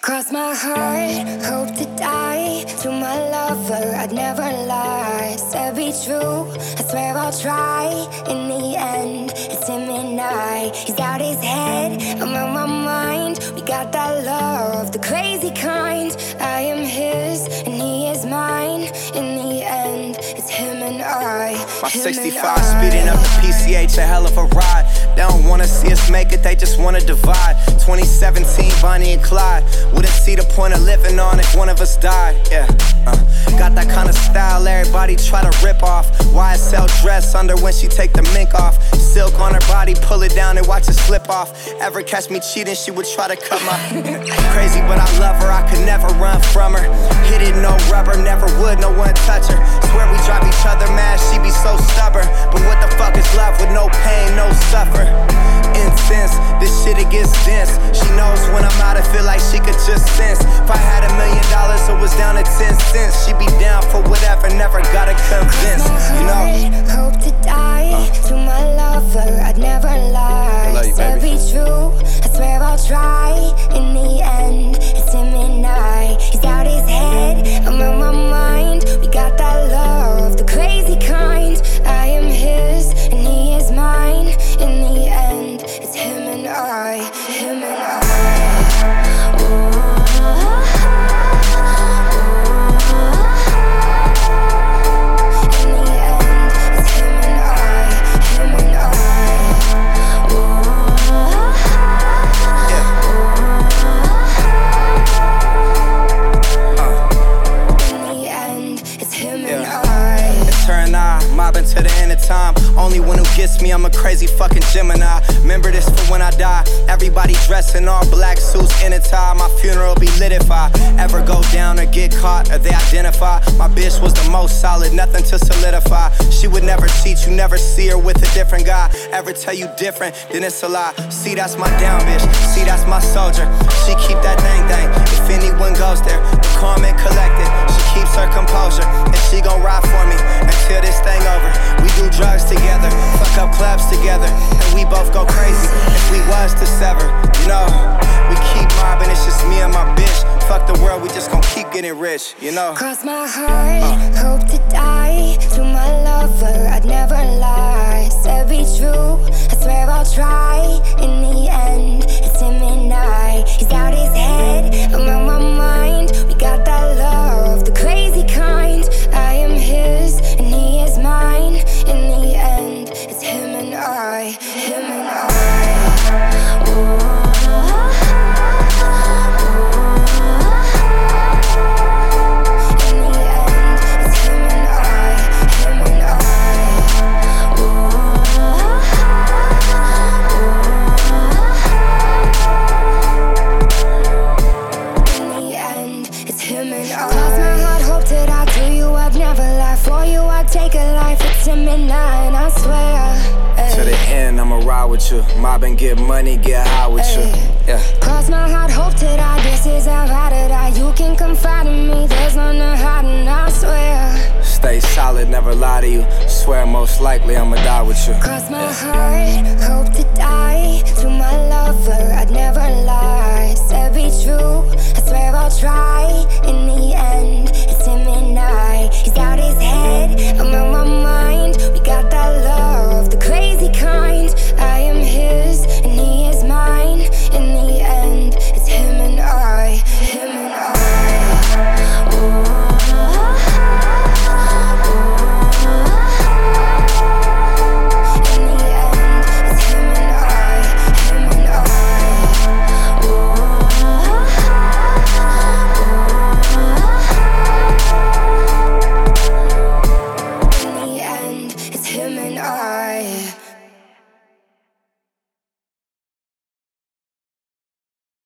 Cross my heart, hope to die. To my lover, I'd never lie. Said be true, I swear I'll try. In the end, it's him and I. He's out his head, I'm on my mind. We got that love, the crazy kind. I am his, and he is mine. In the end, it's him and I. My 65 speeding up the PCH, a hell of a ride. They don't wanna see us make it, they just wanna divide. 2017, Bonnie and Clyde. Wouldn't see the point of living on if one of us died. Yeah, got that kind of style everybody try to rip off. YSL dress under when she take the mink off. Silk on her body, pull it down and watch it slip off. Ever catch me cheating, she would try to cut my crazy, but I love her, I could never run from her. Hit it, no rubber, never would, no one touch her. Swear we drive each other mad, she be so stubborn. But what the fuck is love with no pain, no suffer? Incense, this shit it gets dense. She knows when I'm out, I feel like she could just sense. If I had $1 million, it was down to 10 cents. She be down for whatever, never gotta convince. You know, hope to die. To my lover, I'd never lie. Love you, Said baby. be true, I swear I'll try. In the end, it's him and I. He's out his head, I'm on my mind. We got that love, the crazy kind. I am his, and he is mine. In the end, it's him and I. Him and I. Mobbing to the end of time. Only one who gets me, I'm a crazy fucking Gemini. Remember this for when I die. Everybody dressed in all black suits in a tie. My funeral be lit if I ever go down or get caught or they identify. My bitch was the most solid, nothing to solidify. She would never cheat, you never see her with a different guy. Ever tell you different, then it's a lie. See, that's my down bitch, see, that's my soldier. She keep that thing. If anyone goes there, the calm and collected. She keeps her composure, and she gon' ride for me until this thing over. We do drugs together, fuck up clubs together, and we both go crazy if we was to sever. You know, we keep mobbing, it's just me and my bitch. Fuck the world, we just gon' keep getting rich, you know. Cross my heart, hope to die. To my lover, I'd never lie. Said be true, I swear I'll try. In the end, it's him and I. He's out his head, I'm on my mind. We got that love, the crazy kind. I am his, and he is mine. In the end, it's him and I. Him and I. With you, mob and get money, get high with you. Yeah. Cross my heart, hope to die. This is how I die. You can confide in me. There's none to hide, and I swear. Stay solid, never lie to you. Swear most likely I'ma die with you. Cross my heart, hope to die. To my lover, I'd never lie. Said be